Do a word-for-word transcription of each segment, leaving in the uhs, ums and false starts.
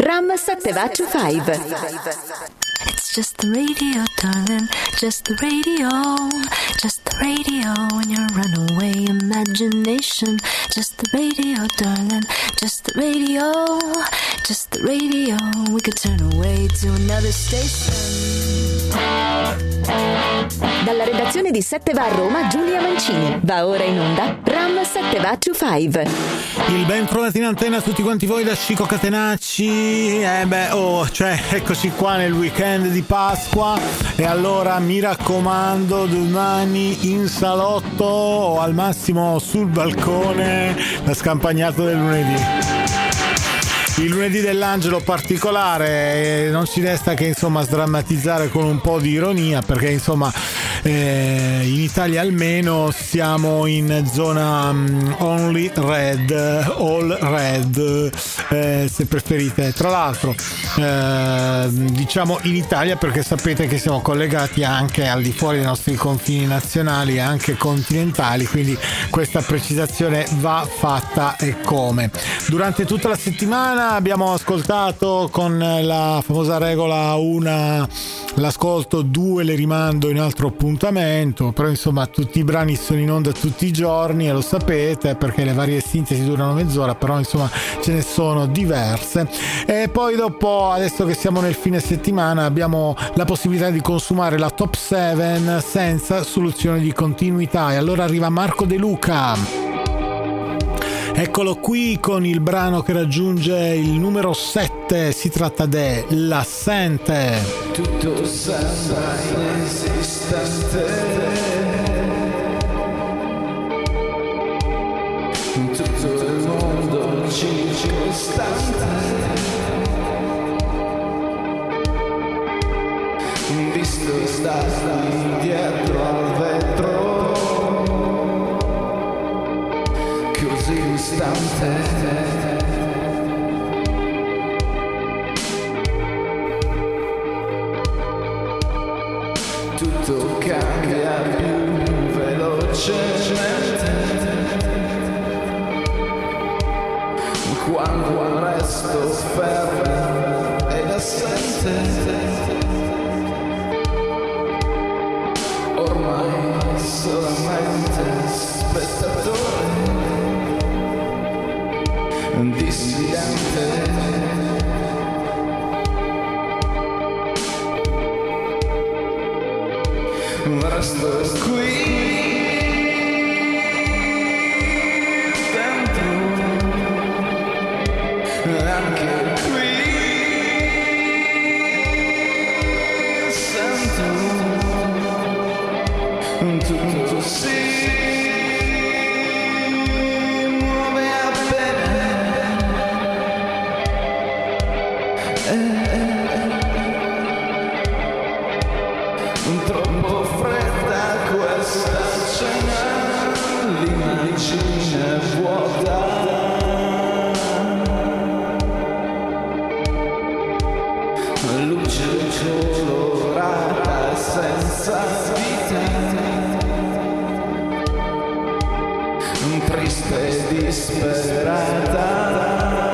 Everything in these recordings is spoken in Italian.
Ram settecentoventucinque. It's just the radio, darling, just the radio, just the radio in your runaway imagination. Just the radio, darling, just the radio, just the radio. We could turn away to another station. Dalla redazione di sette va a Roma, Giulia Mancini. Va ora in onda Ram settecentoventucinque. Il ben trovati in antenna a tutti quanti voi da Chico Catenacci. Eh beh, oh, cioè, eccoci qua nel weekend di Pasqua. E allora mi raccomando, domani in salotto o al massimo sul balcone, la scampagnata del lunedì. Il lunedì dell'angelo particolare, non ci resta che insomma sdrammatizzare con un po' di ironia, perché insomma eh, in Italia almeno siamo in zona um, only red, all red, eh, se preferite. Tra l'altro eh, diciamo in Italia perché sapete che siamo collegati anche al di fuori dei nostri confini nazionali e anche continentali, quindi questa precisazione va fatta e come. Durante tutta la settimana abbiamo ascoltato con la famosa regola una l'ascolto, due le rimando in altro appuntamento, però insomma tutti i brani sono in onda tutti i giorni e lo sapete perché le varie sintesi durano mezz'ora, però insomma ce ne sono diverse. E poi dopo, adesso che siamo nel fine settimana, abbiamo la possibilità di consumare la top sette senza soluzione di continuità e allora arriva Marco De Luca. Eccolo qui con il brano che raggiunge il numero sette, si tratta de L'Assente. Tutto sembra inesistente, tutto il mondo circostante, visto stare dietro al vetro, così distante. Tutto cambia più velocemente quando il resto fermo ed assente. Ormai solamente spettatore, dissidente. Resto qui dentro, anche qui sento tutto si muove appena. Eh, eh. Troppo fredda questa cena, l'immagine vuota, luce colorata senza vita, triste e disperata.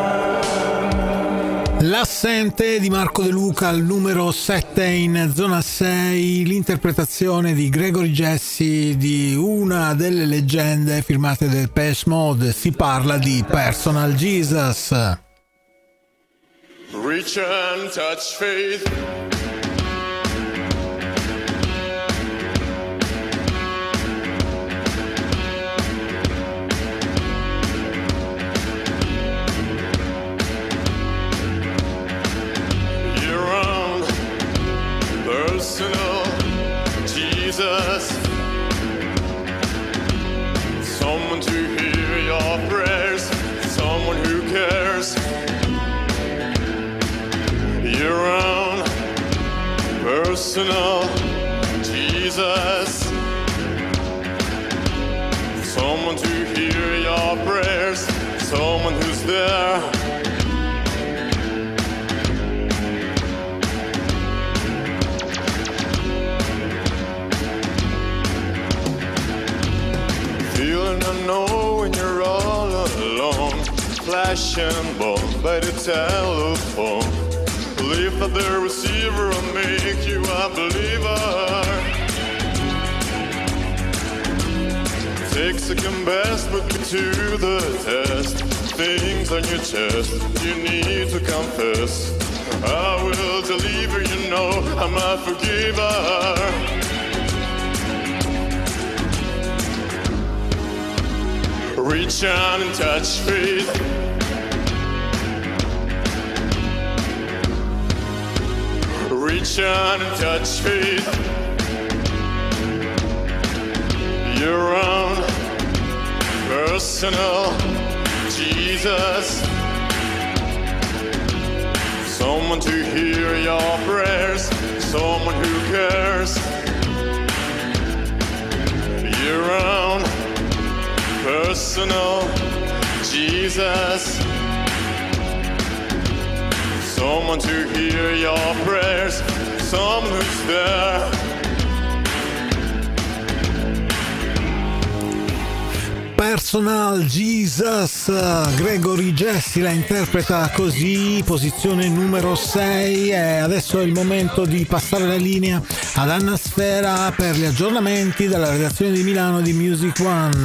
L'Assente di Marco De Luca al numero sette in zona sei, l'interpretazione di Gregory Jesse di una delle leggende firmate del Depeche Mode. Si parla di Personal Jesus. Reach and touch faith. Personal Jesus, someone to hear your prayers, someone who cares. Your own personal Jesus, someone to hear your prayers, someone who's there. Feeling unknown when you're all alone, flash Russian bomb by the telephone. Lift up the receiver and make you a believer. Take second best, put me to the test. Things on your chest, you need to confess. I will deliver, you know I'm a forgiver. Reach out and touch faith. Reach out and touch faith. Your own personal Jesus. Someone to hear your prayers. Someone who cares. Your own personal Jesus. Someone to hear your prayers. Someone who's there. Personal Jesus, Gregory Jesse la interpreta così, posizione numero sei, e adesso è il momento di passare la linea ad Anna Sfera per gli aggiornamenti dalla redazione di Milano di Music One.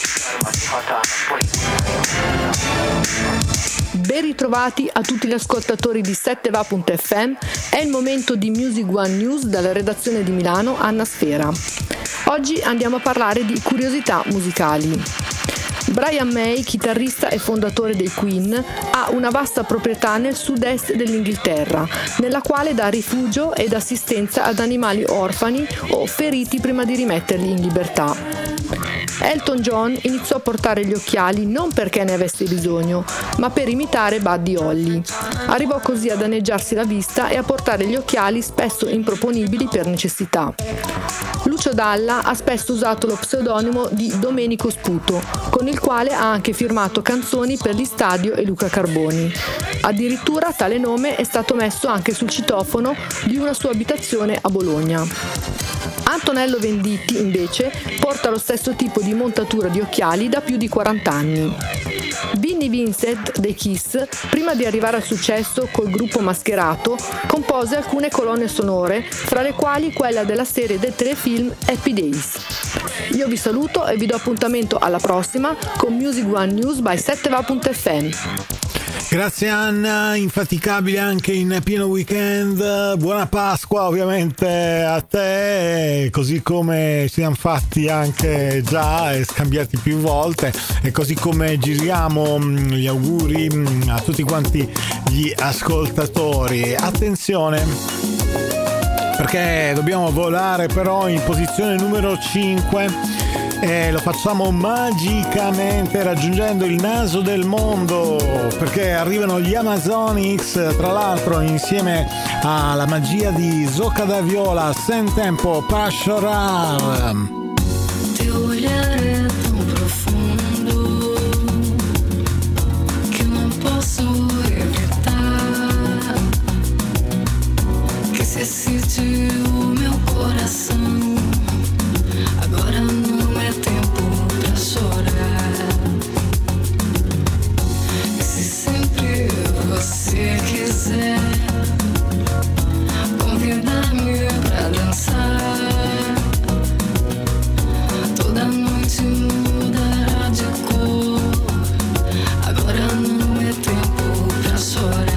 Ben ritrovati a tutti gli ascoltatori di sette va punto effe emme, è il momento di Music One News dalla redazione di Milano, Anna Sfera. Oggi andiamo a parlare di curiosità musicali. Brian May, chitarrista e fondatore dei Queen, ha una vasta proprietà nel sud-est dell'Inghilterra, nella quale dà rifugio ed assistenza ad animali orfani o feriti prima di rimetterli in libertà. Elton John iniziò a portare gli occhiali non perché ne avesse bisogno, ma per imitare Buddy Holly. Arrivò così a danneggiarsi la vista e a portare gli occhiali spesso improponibili per necessità. Lucio Dalla ha spesso usato lo pseudonimo di Domenico Sputo, con il quale ha anche firmato canzoni per gli Stadio e Luca Carboni. Addirittura tale nome è stato messo anche sul citofono di una sua abitazione a Bologna. Antonello Venditti, invece, porta lo stesso tipo di montatura di occhiali da più di quaranta anni. Vinnie Vincent dei Kiss, prima di arrivare al successo col gruppo mascherato, compose alcune colonne sonore, fra le quali quella della serie del telefilm Happy Days. Io vi saluto e vi do appuntamento alla prossima con Music One News by sette va punto effe emme. Grazie Anna, infaticabile anche in pieno weekend. Buona Pasqua ovviamente a te, così come ci siamo fatti anche già e scambiati più volte, e così come giriamo gli auguri a tutti quanti gli ascoltatori. Attenzione, perché dobbiamo volare però in posizione numero cinque. E lo facciamo magicamente raggiungendo il naso del mondo, perché arrivano gli Amazonics, tra l'altro insieme alla magia di Zoca da Viola, Sem Tempo para Chorar. Teu olhar é tão profundo que não posso evitar que se excite o meu coração. Agora não é tempo pra chorar. E se sempre você quiser convidar-me pra dançar, toda noite mudará de cor. Agora não é tempo pra chorar.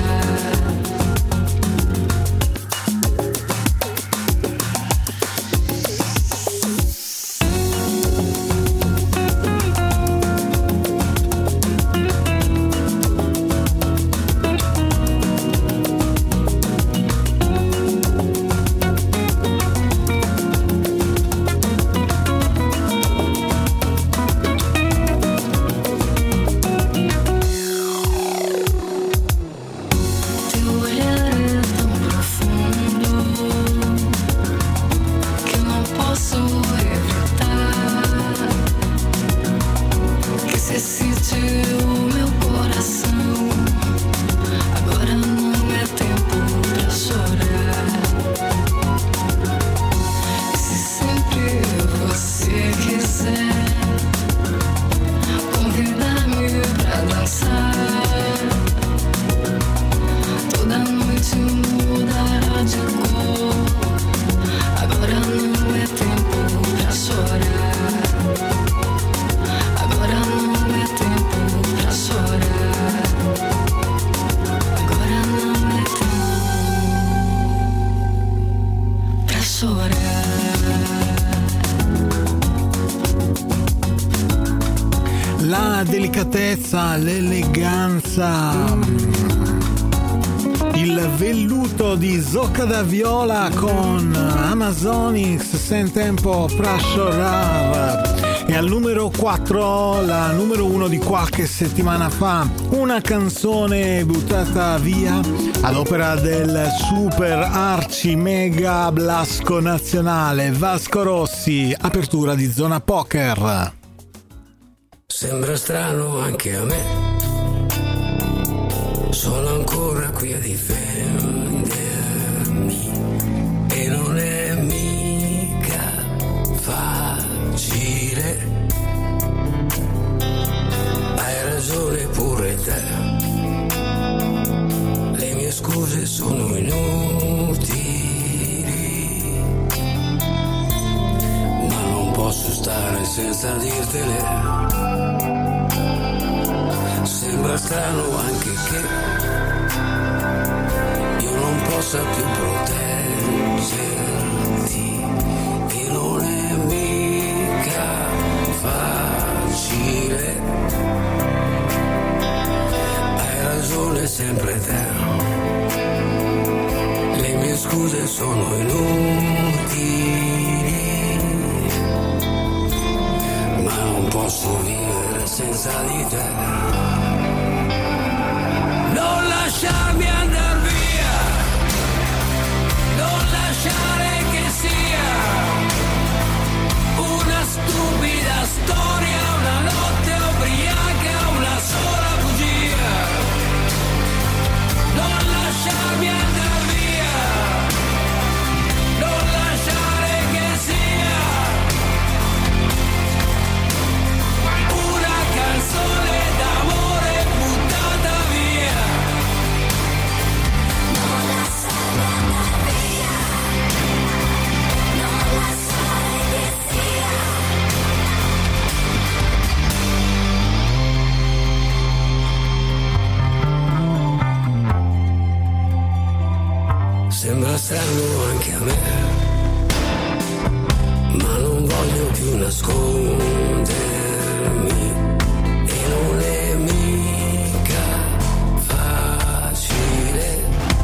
delicatezza, l'eleganza, il velluto di Zocca da Viola con Amazonics, Sen Tempo Prashorar. E al numero quattro, la numero uno di qualche settimana fa, una canzone buttata via ad opera del super arci mega blasco nazionale Vasco Rossi, apertura di Zona Poker. Sembra strano anche a me, sono ancora qui a difendermi e non è mica facile. Hai ragione pure te, le mie scuse sono inutili, ma non posso stare senza dirtele. Sembra strano anche che io non possa più proteggerti e non è mica facile. Hai ragione sempre te, le mie scuse sono inutili, ma non posso vivere senza di te. Non lasciarmi andar via, non lasciare che sia una stupida storia, una notte ubriaca, una sola bugia. Non lasciarmi andar via, non lasciare che sia una canzone d'amore buttata via. Non lasciarmi andar via, non lasciare che sia. Sembra strano anche a me, ma non voglio più nascondermi e non è mica facile.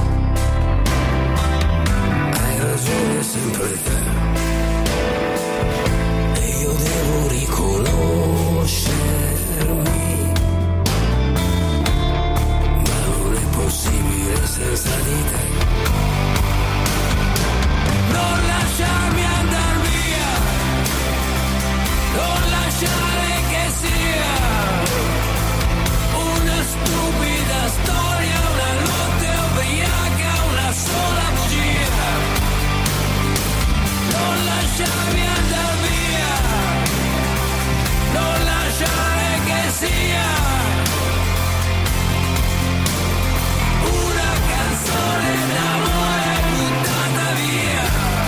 Hai ragione sempre te e io devo riconoscermi, ma non è possibile senza di te. Non lasciarmi andar via, non lasciare che sia una stupida storia, una notte ubriaca, una sola bugia. Non lasciarmi andar via, non lasciare che sia una canzone d'amore buttata via.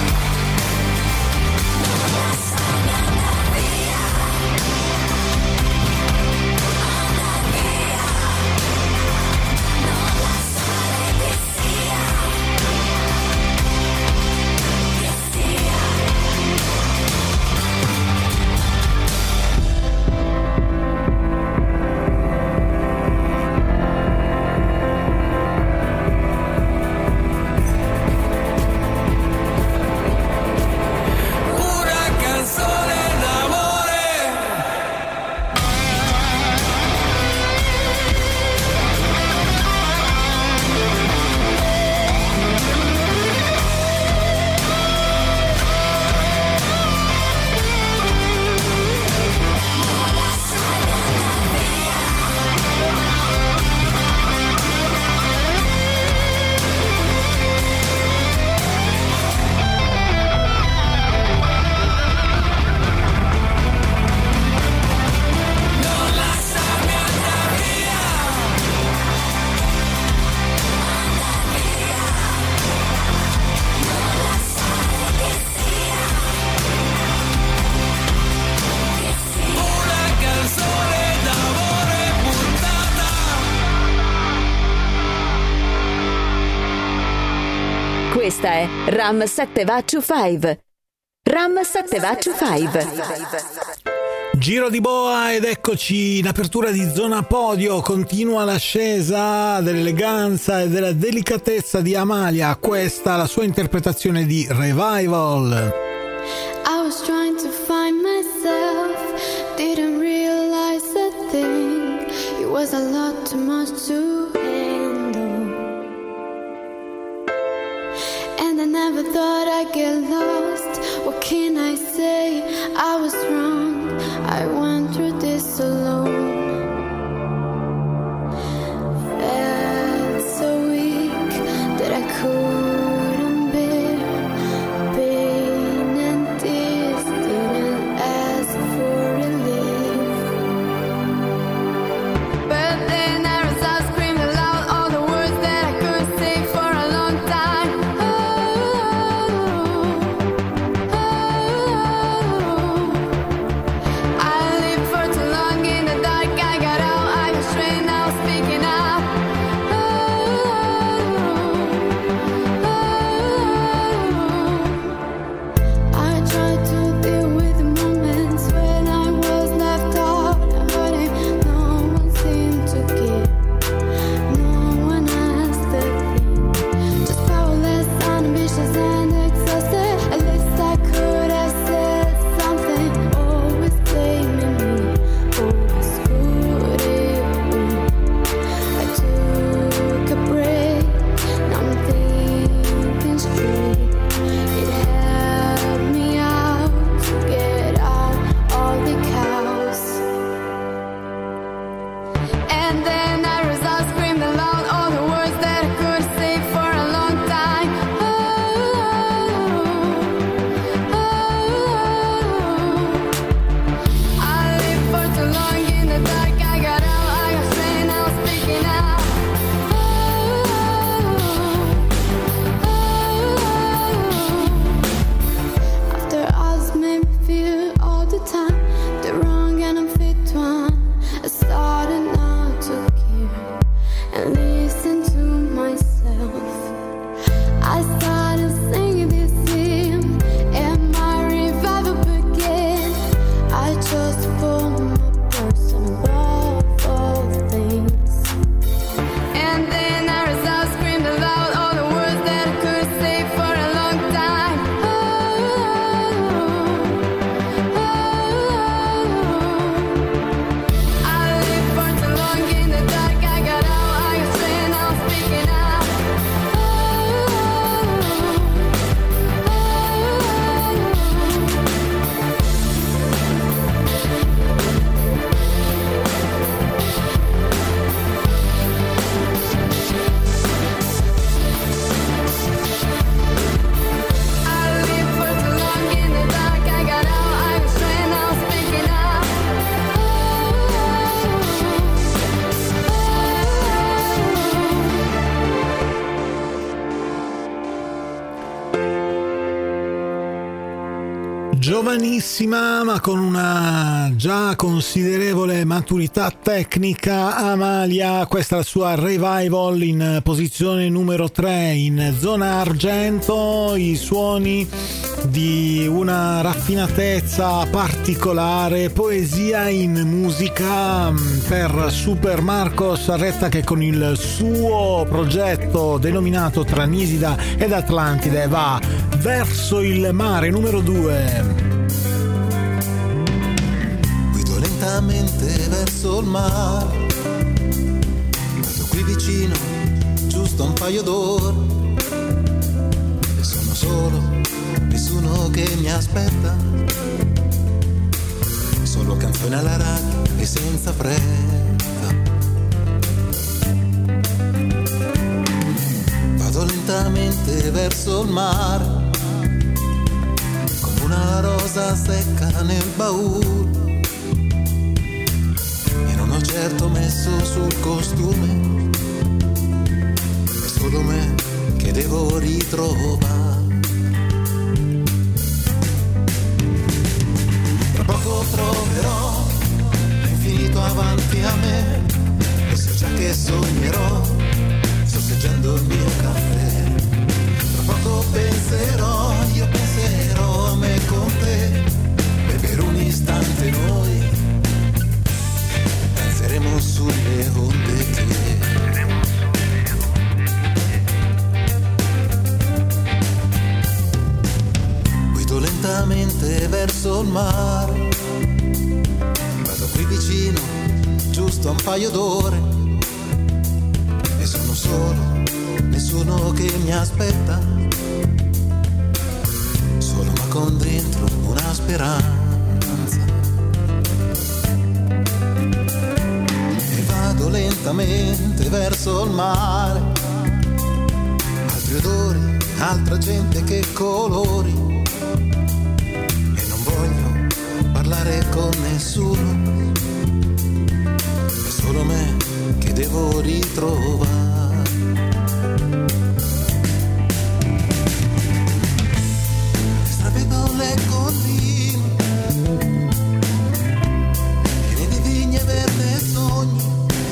Questa è Ram sette Va to cinque. Ram sette Va to cinque. Giro di boa ed eccoci in apertura di Zona Podio. Continua l'ascesa dell'eleganza e della delicatezza di Amalia. Questa la sua interpretazione di Revival. I was trying to find myself, didn't realize a thing. It was a lot too much to handle, and I never thought I'd get lost. What can I say? I was wrong, I went through this alone. Felt so weak that I couldn't bear pain and tears, didn't ask for relief. But then I was out screaming loud all the words that I could say for a long time. I lived for too long in the dark, I got out, I got straight, now speaking out. I tried to deal with the moments when I was left out, hurting. No one seemed to care, no one asked a thing. Just powerless, unambitious and exhausted. At least I could have said something. Always blaming me, always could it be? I took a break, now I'm thinking straight. It helped me out to get out all the chaos. And then I was out screaming loud all the words that I could say for a long time. I lived for too long in the dark, I got out, I got straight, now I'm speaking out. After us made me feel all the time the wrong and unfit one, I started not to care and listen to myself. I started singing this hymn and my revival began. I chose to put my person above all things. And then I was out screaming loud all the words that I could say for a long time. I lived for too long in the dark, I got out, I got straight, now I'm speaking out. I lived for too long in the dark, I got out, I got straight, now I'm speaking out. Giovanissima ma con una già considerevole maturità tecnica, Amalia. Questa è la sua Revival in posizione numero tre. In zona argento i suoni di una raffinatezza particolare, poesia in musica per Super Marcos Arretta, che con il suo progetto denominato Tra Nisida ed Atlantide va verso il mare. Numero due. Guido lentamente verso il mare, vedo qui vicino giusto un paio d'ore e sono solo, nessuno che mi aspetta, solo canzone alla radio e senza fretta. Vado lentamente verso il mare come una rosa secca nel baule e non ho certo messo sul costume, è solo me che devo ritrovare. Tra poco troverò l'infinito avanti a me e so già che sognerò sorseggiando il mio caffè. Tra poco penserò, io penserò a me con te, e per un istante noi verso il mare. Vado qui vicino, giusto un paio d'ore, e sono solo, nessuno che mi aspetta, solo ma con dentro una speranza. E vado lentamente verso il mare, altri odori, altra gente che colori, e non voglio parlare con nessuno, è solo me che devo ritrovare. Stravedo le colline piene di vigne verde e sogni,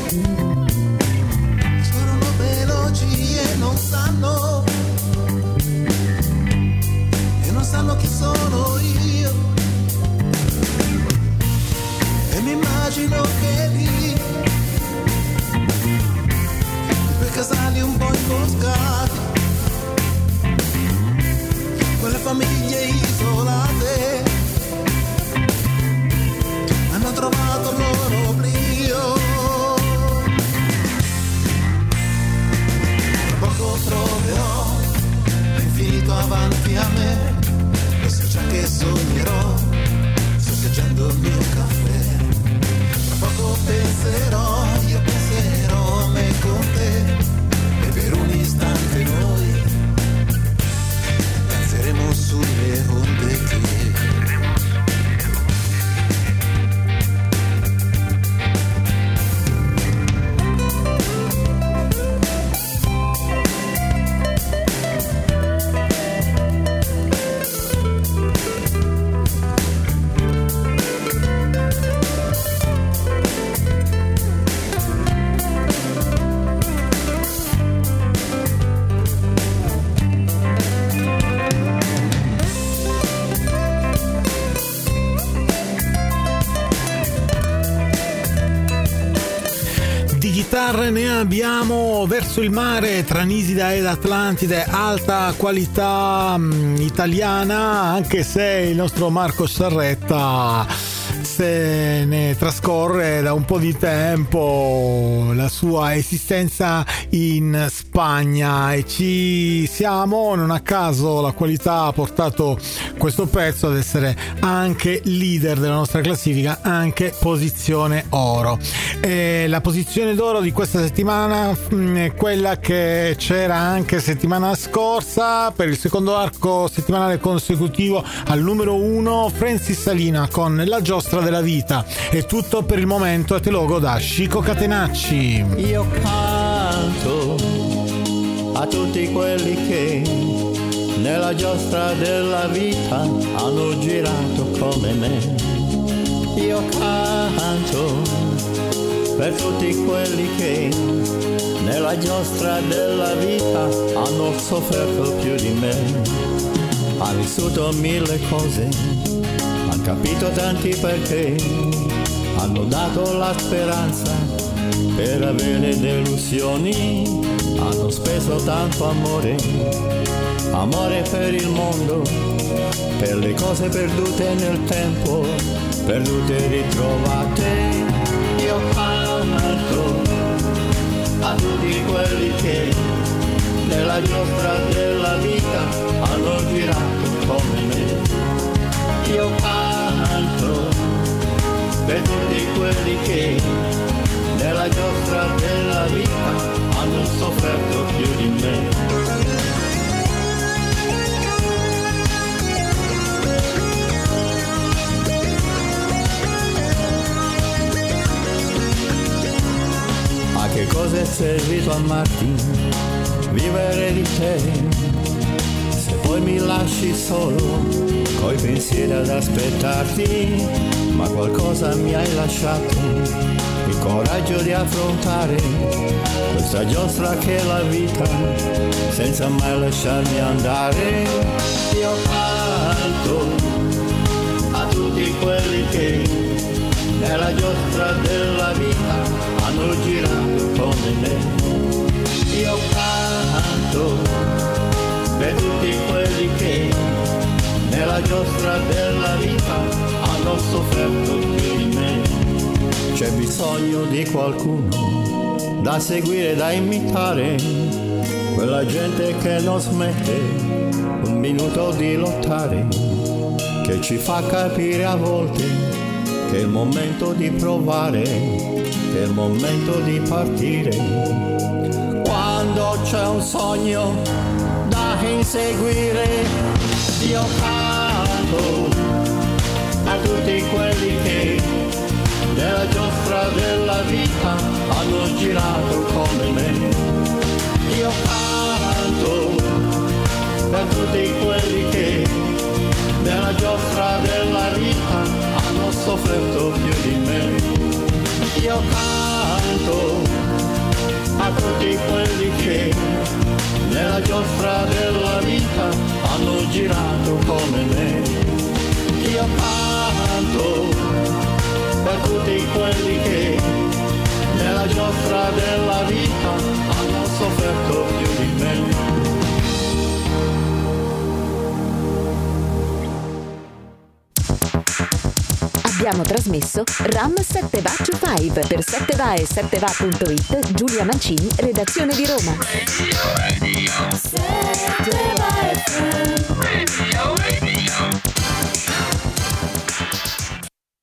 scorrono veloci e non sanno, e non sanno chi sono io, e mi immagino che lì, quei casali un po' imboscati, quelle famiglie isolate hanno trovato il loro oblio. Tra poco troverò l'infinito avanti a me, e so già che sognerò sorseggiando il mio caffè. Tra poco penserò, io penserò a me con te, e per un istante noi danzeremo sulle onde che ne abbiamo verso il mare tra Nisida ed Atlantide, alta qualità mh, italiana, anche se il nostro Marco Sarretta se ne trascorre da un po' di tempo la sua esistenza in Spagna, e ci siamo, non a caso la qualità ha portato questo pezzo ad essere anche leader della nostra classifica, anche posizione oro. E la posizione d'oro di questa settimana è quella che c'era anche settimana scorsa, per il secondo arco settimanale consecutivo al numero uno, Francis Salina con La giostra della vita. È tutto per il momento e te lo godo da Chico Catenacci. Io canto a tutti quelli che nella giostra della vita hanno girato come me. Io canto per tutti quelli che nella giostra della vita hanno sofferto più di me. Hanno vissuto mille cose, hanno capito tanti perché, hanno dato la speranza per avere delusioni, hanno speso tanto amore, amore per il mondo, per le cose perdute nel tempo, perdute e ritrovate. Io canto a tutti quelli che nella giostra della vita hanno girato come me. Io canto per tutti quelli che nella giostra della vita hanno sofferto più di me. A che cosa è servito amarti, vivere di te, se poi mi lasci solo, coi pensieri ad aspettarti, ma qualcosa mi hai lasciato, il coraggio di affrontare questa giostra che è la vita, senza mai lasciarmi andare. Io canto a tutti quelli che nella giostra della vita hanno girato come me. Io canto per tutti quelli che nella giostra della vita hanno sofferto più di me. C'è bisogno di qualcuno da seguire, da imitare, quella gente che non smette un minuto di lottare, che ci fa capire a volte che è il momento di provare, che è il momento di partire. Quando c'è un sogno da inseguire, io canto a tutti quelli che nella giostra della vita hanno girato come me. Io canto per tutti quelli che nella giostra della vita hanno sofferto più di me. Io canto a tutti quelli che nella giostra della vita hanno girato come me. Io canto per tutti quelli che nella giostra della vita hanno sofferto più di me. Abbiamo trasmesso Ram sette Va to Five per sette va e sette va punto it. Giulia Mancini, redazione di Roma. Radio, radio.